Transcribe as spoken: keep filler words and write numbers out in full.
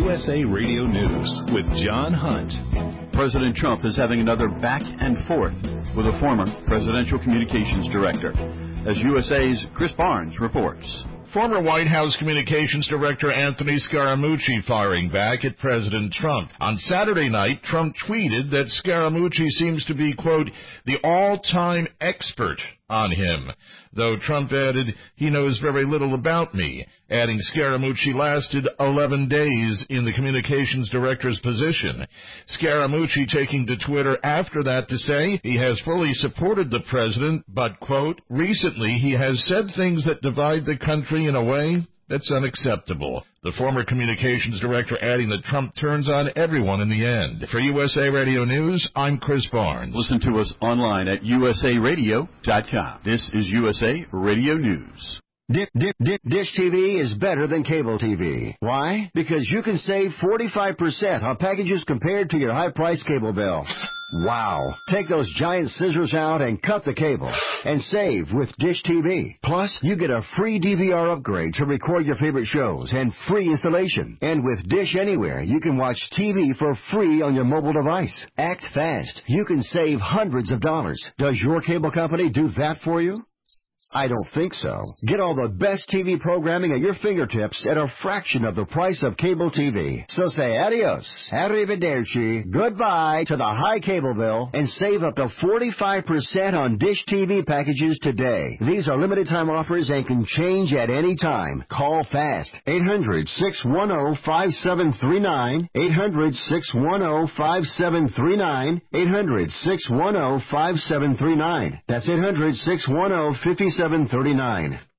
U S A Radio News with John Hunt. President Trump is having another back and forth with a former presidential communications director. As U S A's Chris Barnes reports. Former White House Communications Director Anthony Scaramucci firing back at President Trump. On Saturday night, Trump tweeted that Scaramucci seems to be, quote, the all-time expert on him, though Trump added he knows very little about me, adding Scaramucci lasted eleven days in the communications director's position. Scaramucci taking to Twitter after that to say he has fully supported the president, but, quote, recently he has said things that divide the country in a way that's unacceptable. The former communications director adding that Trump turns on everyone in the end. For U S A Radio News, I'm Chris Barnes. Listen to us online at U S A radio dot com. This is U S A Radio News. Dish, Dish, Dish T V is better than cable T V. Why? Because you can save forty-five percent on packages compared to your high-priced cable bill. Wow. Take those giant scissors out and cut the cable and save with Dish T V. Plus, you get a free D V R upgrade to record your favorite shows and free installation. And with Dish Anywhere, you can watch T V for free on your mobile device. Act fast. You can save hundreds of dollars. Does your cable company do that for you? I don't think so. Get all the best T V programming at your fingertips at a fraction of the price of cable T V. So say adios, arrivederci, goodbye to the high cable bill and save up to forty-five percent on Dish T V packages today. These are limited time offers and can change at any time. Call fast. eight hundred, six one zero, five seven three nine. eight hundred, six one zero, five seven three nine. eight hundred, six one zero, five seven three nine. That's eight hundred, six one zero, five seven three nine.